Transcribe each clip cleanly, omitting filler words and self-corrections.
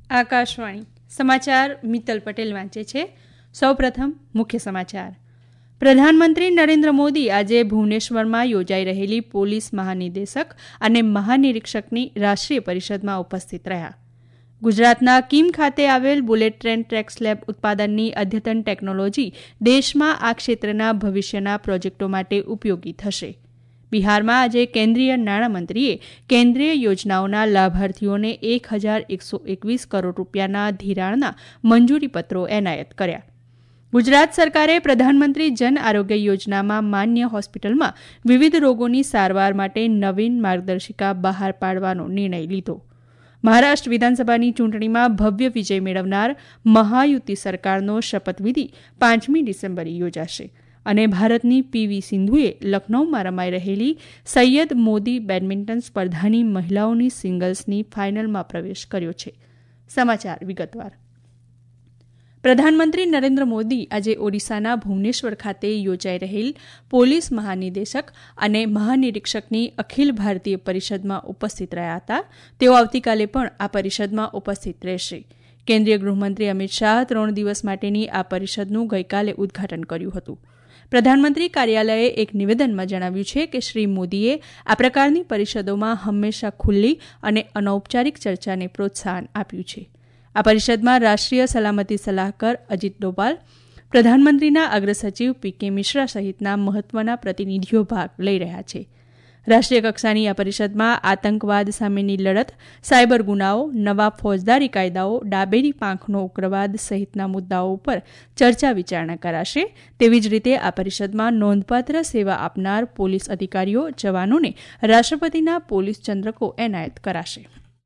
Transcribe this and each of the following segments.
આકાશવાણી સમાચાર મિત્તલ પટેલ વાંચે છે. સૌપ્રથમ મુખ્ય સમાચાર. પ્રધાનમંત્રી નરેન્દ્ર મોદી આજે ભુવનેશ્વરમાં યોજાઈ રહેલી પોલીસ મહાનિદેશક અને મહાનિરીક્ષકની રાષ્ટ્રીય પરિષદમાં ઉપસ્થિત રહ્યા. ગુજરાતના કીમ ખાતે આવેલ બુલેટ ટ્રેન ટ્રેક સ્લેબ ઉત્પાદનની અદ્યતન ટેકનોલોજી દેશમાં આ ક્ષેત્રના ભવિષ્યના પ્રોજેક્ટો માટે ઉપયોગી થશે. બિહારમાં આજે કેન્દ્રીય નાણામંત્રીએ કેન્દ્રીય યોજનાઓના લાભાર્થીઓને 1,121 કરોડ રૂપિયાના ધિરાણના મંજૂરીપત્રો એનાયત કર્યા. ગુજરાત સરકારે પ્રધાનમંત્રી જન આરોગ્ય યોજનામાં માન્ય હોસ્પિટલમાં વિવિધ રોગોની સારવાર માટે નવીન માર્ગદર્શિકા બહાર પાડવાનો નિર્ણય લીધો. મહારાષ્ટ્ર વિધાનસભાની ચૂંટણીમાં ભવ્ય વિજય મેળવનાર મહાયુતિ સરકારનો શપથવિધિ 5મી ડિસેમ્બરે યોજાશે અને ભારતની પીવી સિંધુએ લખનૌમાં રમાઈ રહેલી સૈયદ મોદી બેડમિન્ટન સ્પર્ધાની મહિલાઓની સિંગલ્સની ફાઇનલમાં પ્રવેશ કર્યો છે. સમાચાર વિગતવાર. પ્રધાનમંત્રી નરેન્દ્ર મોદી આજે ઓડિશાના ભુવનેશ્વર ખાતે યોજાઈ રહેલ પોલીસ મહાનિદેશક અને મહાનિરીક્ષકની અખિલ ભારતીય પરિષદમાં ઉપસ્થિત રહ્યા હતા. તેઓ આવતીકાલે પણ આ પરિષદમાં ઉપસ્થિત રહેશે. કેન્દ્રીય ગૃહમંત્રી અમિત શાહ 3 દિવસ માટેની આ પરિષદનું ગઈકાલે ઉદઘાટન કર્યું હતું. પ્રધાનમંત્રી કાર્યાલયે એક નિવેદનમાં જણાવ્યું છે કે શ્રી મોદીએ આ પ્રકારની પરિષદોમાં હંમેશા ખુલ્લી અને અનૌપચારિક ચર્ચાને પ્રોત્સાહન આપ્યું છે. આ પરિષદમાં રાષ્ટ્રીય સલામતી સલાહકાર અજીત ડોભાલ, પ્રધાનમંત્રીના અગ્રસચિવ પીકે મિશ્રા સહિતના મહત્વના પ્રતિનિધિઓ ભાગ લઈ રહ્યા છે. રાષ્ટ્રીય કક્ષાની આ પરિષદમાં આતંકવાદ સામેની લડત, સાયબર ગુનાઓ, નવા ફોજદારી કાયદાઓ, ડાબેરી પાંખનો ઉગ્રવાદ સહિતના મુદ્દાઓ ઉપર ચર્ચા વિચારણા કરાશે. તેવી જ રીતે આ પરિષદમાં નોંધપાત્ર સેવા આપનાર પોલીસ અધિકારીઓ, જવાનોને રાષ્ટ્રપતિના પોલીસ ચંદ્રકો એનાયત કરાશે.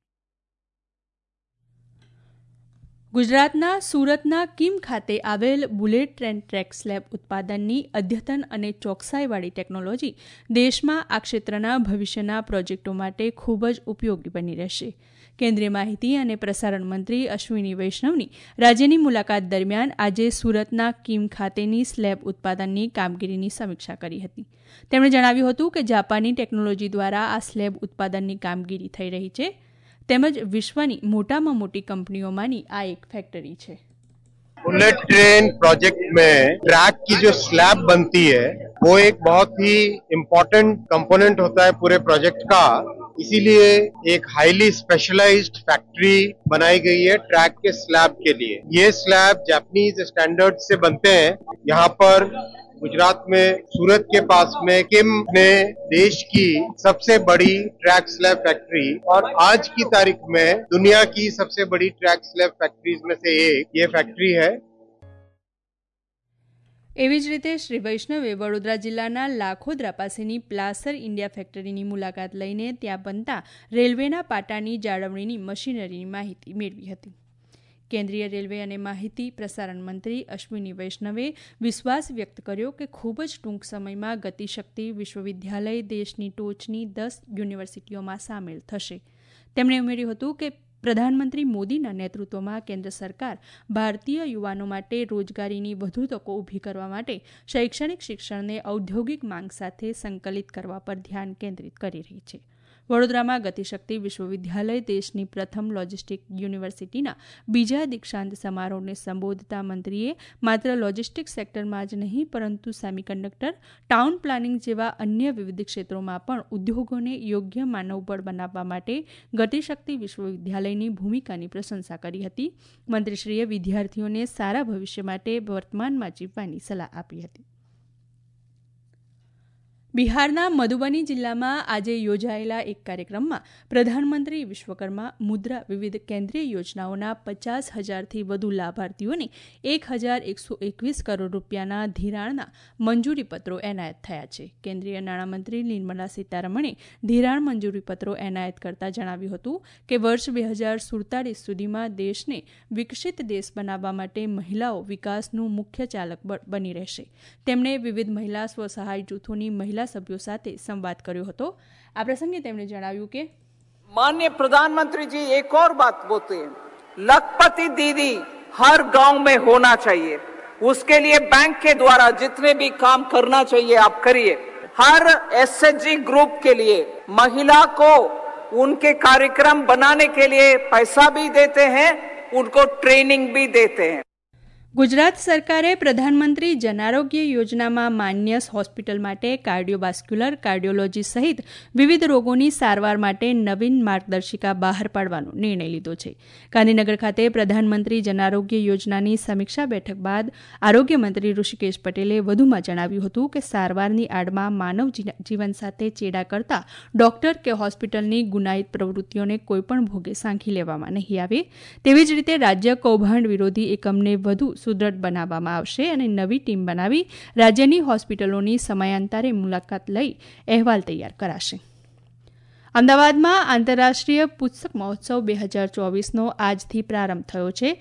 ગુજરાતના સુરતના કીમ ખાતે આવેલ બુલેટ ટ્રેન ટ્રેક સ્લેબ ઉત્પાદનની અદ્યતન અને ચોકસાઈવાળી ટેકનોલોજી દેશમાં આ ક્ષેત્રના ભવિષ્યના પ્રોજેક્ટો માટે ખૂબ જ ઉપયોગી બની રહેશે. કેન્દ્રીય માહિતી અને પ્રસારણ મંત્રી અશ્વિની વૈષ્ણવની રાજ્યની મુલાકાત દરમિયાન આજે સુરતના કીમ ખાતેની સ્લેબ ઉત્પાદનની કામગીરીની સમીક્ષા કરી હતી. તેમણે જણાવ્યું હતું કે જાપાની ટેકનોલોજી દ્વારા આ સ્લેબ ઉત્પાદનની કામગીરી થઈ રહી છે તેમજ વિશ્વની મોટામાં मोटी कंपनियों आ एक फैक्ट्री है. बुलेट ट्रेन प्रोजेक्ट में ट्रैक की जो स्लैब बनती है वो एक बहुत ही इम्पोर्टेंट कंपोनेंट होता है पूरे प्रोजेक्ट का. इसीलिए एक हाईली स्पेशलाइज्ड फैक्ट्री बनाई गई है ट्रैक के स्लैब के लिए. ये स्लैब जापानीज स्टैंडर्ड से बनते हैं. यहाँ पर गुजरात में सूरत के पास में किम ने देश की सबसे बड़ी ट्रैक स्लैब फैक्ट्री और आज की तारीख में दुनिया की सबसे बड़ी ट्रैक स्लैब फैक्ट्रीज में से एक ये फैक्ट्री है. એવી જ રીતે શ્રી વૈષ્ણવે વડોદરા જિલ્લાના લાખોદરા પાસેની પ્લાસર ઇન્ડિયા ફેક્ટરીની મુલાકાત લઈને ત્યાં બનતા રેલવેના પાટાની જાળવણીની મશીનરીની માહિતી મેળવી હતી. કેન્દ્રીય રેલવે અને માહિતી પ્રસારણ મંત્રી અશ્વિની વૈષ્ણવે વિશ્વાસ વ્યક્ત કર્યો કે ખૂબ જ ટૂંક સમયમાં ગતિશક્તિ વિશ્વવિદ્યાલય દેશની ટોચની 10 યુનિવર્સિટીઓમાં સામેલ થશે. તેમણે ઉમેર્યું હતું કે પ્રધાનમંત્રી મોદીના નેતૃત્વમાં કેન્દ્ર સરકાર ભારતીય યુવાનો માટે રોજગારીની વધુ તકો ઊભી કરવા માટે શૈક્ષણિક શિક્ષણને ઔદ્યોગિક માંગ સાથે સંકલિત કરવા પર ધ્યાન કેન્દ્રિત કરી રહી છે. વડોદરામાં ગતિશક્તિ વિશ્વવિદ્યાલય દેશની પ્રથમ લોજિસ્ટિક યુનિવર્સિટીના બીજા દીક્ષાંત સમારોહને સંબોધતા મંત્રીએ માત્ર લોજિસ્ટિક સેક્ટરમાં જ નહીં પરંતુ સેમિકન્ડક્ટર, ટાઉન પ્લાનિંગ જેવા અન્ય વિવિધ ક્ષેત્રોમાં પણ ઉદ્યોગોને યોગ્ય માનવબળ બનાવવા માટે ગતિશક્તિ વિશ્વવિદ્યાલયની ભૂમિકાની પ્રશંસા કરી હતી. મંત્રીશ્રીએ વિદ્યાર્થીઓને સારા ભવિષ્ય માટે વર્તમાનમાં જીવવાની સલાહ આપી હતી. બિહારના મધુબની જિલ્લામાં આજે યોજાયેલા એક કાર્યક્રમમાં પ્રધાનમંત્રી વિશ્વકર્મા મુદ્રા વિવિધ કેન્દ્રીય યોજનાઓના 50,000થી વધુ લાભાર્થીઓને 1,121 કરોડ રૂપિયાના ધિરાણના મંજૂરીપત્રો એનાયત થયા છે. કેન્દ્રીય નાણામંત્રી નિર્મલા સીતારમણે ધિરાણ મંજૂરીપત્રો એનાયત કરતા જણાવ્યું હતું કે વર્ષ 2047 સુધીમાં દેશને વિકસિત દેશ બનાવવા માટે મહિલાઓ વિકાસનું મુખ્ય ચાલક બની રહેશે. તેમણે વિવિધ મહિલા સ્વસહાય જૂથોની મહિલા સભ્યો સાથે સંવાદ કર્યો હતો. આ પ્રસંગે તેમણે જણાવ્યું કે माननीय प्रधानमंत्री जी एक और बात बोलते हैं, लखपति दीदी हर गांव में होना चाहिए. उसके लिए बैंक के द्वारा जितने भी काम करना चाहिए आप करिए. हर एसएचजी ग्रुप के लिए महिला को उनके कार्यक्रम बनाने के लिए पैसा भी देते हैं उनको ट्रेनिंग भी देते हैं। ગુજરાત સરકારે પ્રધાનમંત્રી જન આરોગ્ય યોજનામાં માન્યસ હોસ્પિટલ માટે કાર્ડિયોવાસ્ક્યુલર, કાર્ડિયોલોજી સહિત વિવિધ રોગોની સારવાર માટે નવીન માર્ગદર્શિકા બહાર પાડવાનો નિર્ણય લીધો છે. ગાંધીનગર ખાતે પ્રધાનમંત્રી જન આરોગ્ય યોજનાની સમીક્ષા બેઠક બાદ આરોગ્યમંત્રી ઋષિકેશ પટેલે વધુમાં જણાવ્યું હતું કે સારવારની આડમાં માનવ જીવન સાથે ચેડા કરતા ડોક્ટર કે હોસ્પિટલની ગુનાહિત પ્રવૃત્તિઓને કોઈપણ ભોગે સાંખી લેવામાં નહીં આવે. તેવી જ રીતે રાજ્ય કૌભાંડ વિરોધી એકમને વધુ સુદ્રઢ બનાવવામાં આવશે અને નવી ટીમ બનાવી રાજ્યની હોસ્પિટલોની સમયાંતરે મુલાકાત લઈ અહેવાલ તૈયાર કરાશે. અમદાવાદમાં આંતરરાષ્ટ્રીય પુસ્તક મહોત્સવ 2024નો આજથી પ્રારંભ થયો છે.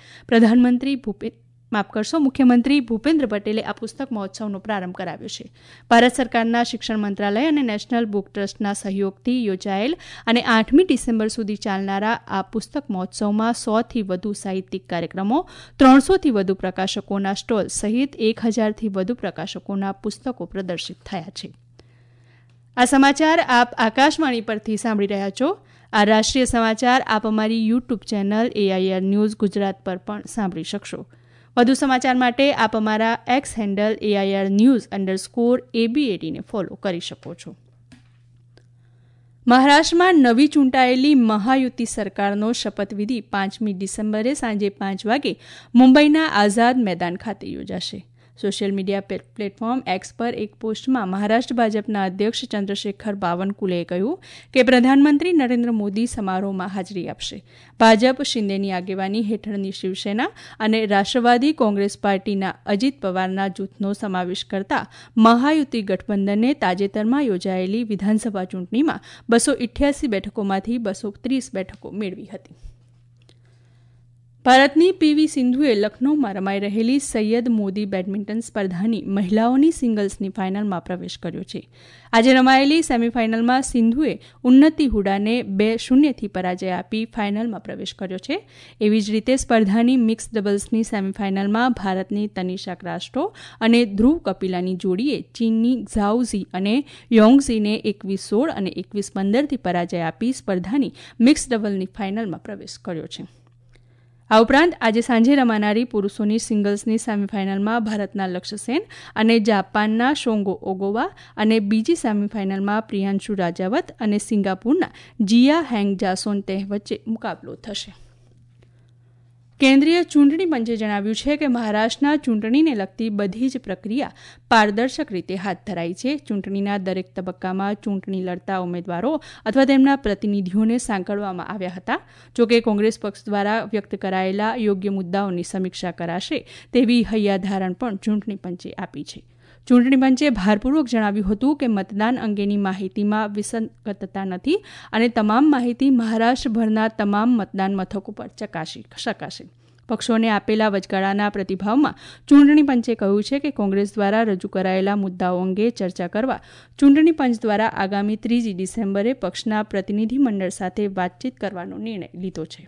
મુખ્યમંત્રી ભૂપેન્દ્ર પટેલે આ પુસ્તક મહોત્સવનો પ્રારંભ કરાવ્યો છે. ભારત સરકારના શિક્ષણ મંત્રાલય અને નેશનલ બુક ટ્રસ્ટના સહયોગથી યોજાયેલ અને 8મી ડિસેમ્બર સુધી ચાલનારા આ પુસ્તક મહોત્સવમાં 100થી વધુ સાહિત્યિક કાર્યક્રમો, 300થી વધુ પ્રકાશકોના સ્ટોલ સહિત 1000થી વધુ પ્રકાશકોના પુસ્તકો પ્રદર્શિત થયા છે. આ સમાચાર આપ આકાશવાણી પરથી સાંભળી રહ્યા છો. આ રાષ્ટ્રીય સમાચાર આપ અમારી YouTube channel AIR news Gujarat પર પણ સાંભળી શકશો. વધુ સમાચાર માટે આપ અમારા એક્સ હેન્ડલ AIR_news_AB80 ને ફોલો કરી શકો છો. મહારાષ્ટ્રમાં નવી ચૂંટાયેલી મહાયુતિ સરકારનો શપથવિધિ 5મી ડિસેમ્બરે સાંજે 5 વાગે મુંબઈના આઝાદ મેદાન ખાતે યોજાશે. સોશિયલ મીડિયા પ્લેટફોર્મ એક્સ પર એક પોસ્ટમાં મહારાષ્ટ્ર ભાજપના અધ્યક્ષ ચંદ્રશેખર બાવનકુલેએ કહ્યું કે પ્રધાનમંત્રી નરેન્દ્ર મોદી સમારોહમાં હાજરી આપશે. ભાજપ શિંદેની આગેવાની હેઠળની શિવસેના અને રાષ્ટ્રવાદી કોંગ્રેસ પાર્ટીના અજીત પવારના જૂથનો સમાવેશ કરતા મહાયુતિ ગઠબંધને તાજેતરમાં યોજાયેલી વિધાનસભા ચૂંટણીમાં 288 બેઠકોમાંથી 230 બેઠકો મેળવી હતી. ભારતની પીવી સિંધુએ લખનૌમાં રમાઈ રહેલી સૈયદ મોદી બેડમિન્ટન સ્પર્ધાની મહિલાઓની સિંગલ્સની ફાઇનલમાં પ્રવેશ કર્યો છે. આજે રમાયેલી સેમીફાઇનલમાં સિંધુએ ઉન્નતિ હુડાને 2-0થી પરાજય આપી ફાઇનલમાં પ્રવેશ કર્યો છે. એવી જ રીતે સ્પર્ધાની મિક્સ ડબલ્સની સેમીફાઇનલમાં ભારતની તનિષા ક્રાસ્ટો અને ધ્રુવ કપિલાની જોડીએ ચીનની ઝાઉ ઝી અને યોંગઝીને 21-16 અને 21-15થી પરાજય આપી સ્પર્ધાની મિક્સ ડબલની ફાઇનલમાં પ્રવેશ કર્યો છે. આ ઉપરાંત આજે સાંજે રમાનારી પુરુષોની સિંગલ્સની સેમીફાઇનલમાં ભારતના લક્ષ્ય સેન અને જાપાનના શોંગો ઓગોવા અને બીજી સેમીફાઇનલમાં પ્રિયાંશુ રાજાવત અને સિંગાપુરના જિયા હેંગ જાસોન તેહ વચ્ચે મુકાબલો થશે. કેન્દ્રીય ચૂંટણી પંચે જણાવ્યું છે કે મહારાષ્ટ્રના ચૂંટણીને લગતી બધી જ પ્રક્રિયા પારદર્શક રીતે હાથ ધરાઈ છે. ચૂંટણીના દરેક તબક્કામાં ચૂંટણી લડતા ઉમેદવારો અથવા તેમના પ્રતિનિધિઓને સાંકળવામાં આવ્યા હતા. જોકે કોંગ્રેસ પક્ષ દ્વારા વ્યક્ત કરાયેલા યોગ્ય મુદ્દાઓની સમીક્ષા કરાશે તેવી હૈયાધારણ પણ ચૂંટણી પંચે આપી છે. ચૂંટણી પંચે ભારપૂર્વક જણાવ્યું હતું કે મતદાન અંગેની માહિતીમાં વિસંગતતા નથી અને તમામ માહિતી મહારાષ્ટ્રભરના તમામ મતદાન મથકો પર ચકાસી શકાશે. પક્ષોને આપેલા વચગાળાના પ્રતિભાવમાં ચૂંટણી પંચે કહ્યું છે કે કોંગ્રેસ દ્વારા રજૂ કરાયેલા મુદ્દાઓ અંગે ચર્ચા કરવા ચૂંટણી પંચ દ્વારા આગામી 3 ડિસેમ્બરે પક્ષના પ્રતિનિધિમંડળ સાથે વાતચીત કરવાનો નિર્ણય લીધો છે.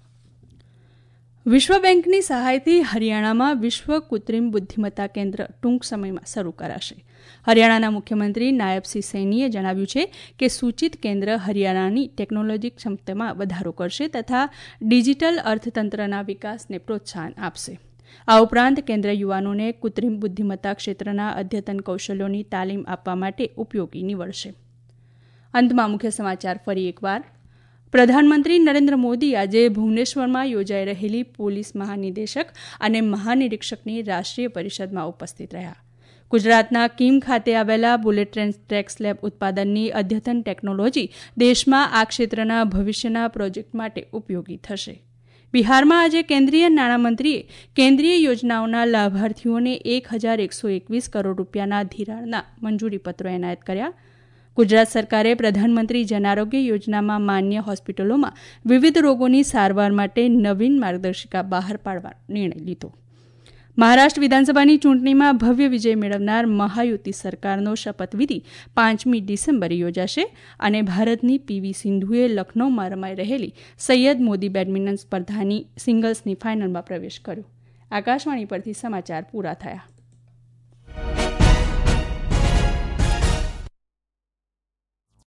વિશ્વ બેંકની સહાયથી હરિયાણામાં વિશ્વ કૃત્રિમ બુદ્ધિમત્તા કેન્દ્ર ટૂંક સમયમાં શરૂ કરાશે. હરિયાણાના મુખ્યમંત્રી નાયબસિંહ સૈનીએ જણાવ્યું છે કે સૂચિત કેન્દ્ર હરિયાણાની ટેકનોલોજી ક્ષમતામાં વધારો કરશે તથા ડિજિટલ અર્થતંત્રના વિકાસને પ્રોત્સાહન આપશે. આ ઉપરાંત કેન્દ્ર યુવાનોને કૃત્રિમ બુદ્ધિમત્તા ક્ષેત્રના અદ્યતન કૌશલ્યોની તાલીમ આપવા માટે ઉપયોગી નીવડશે. અંતમાં મુખ્ય સમાચાર ફરી એકવાર. પ્રધાનમંત્રી નરેન્દ્ર મોદી આજે ભુવનેશ્વરમાં યોજાઈ રહેલી પોલીસ મહાનિદેશક અને મહાનિરીક્ષકની રાષ્ટ્રીય પરિષદમાં ઉપસ્થિત રહ્યા. ગુજરાતના કીમ ખાતે આવેલા બુલેટ ટ્રેન સ્લેબ ઉત્પાદનની અદ્યતન ટેકનોલોજી દેશમાં આ ક્ષેત્રના ભવિષ્યના પ્રોજેક્ટ માટે ઉપયોગી થશે. બિહારમાં આજે કેન્દ્રીય નાણામંત્રીએ કેન્દ્રીય યોજનાઓના લાભાર્થીઓને 1,121 કરોડ રૂપિયાના ધિરાણના મંજૂરીપત્રો એનાયત કર્યા. ગુજરાત સરકારે પ્રધાનમંત્રી જન આરોગ્ય યોજનામાં માન્ય હોસ્પિટલોમાં વિવિધ રોગોની સારવાર માટે નવીન માર્ગદર્શિકા બહાર પાડવાનો નિર્ણય લીધો. મહારાષ્ટ્ર વિધાનસભાની ચૂંટણીમાં ભવ્ય વિજય મેળવનાર મહાયુતિ સરકારનો શપથવિધિ 5મી ડિસેમ્બરે યોજાશે અને ભારતની પીવી સિંધુએ લખનૌમાં રમાઈ રહેલી સૈયદ મોદી બેડમિન્ટન સ્પર્ધાની સિંગલ્સની ફાઇનલમાં પ્રવેશ કર્યો. આકાશવાણી પરથી સમાચાર પૂરા થયા.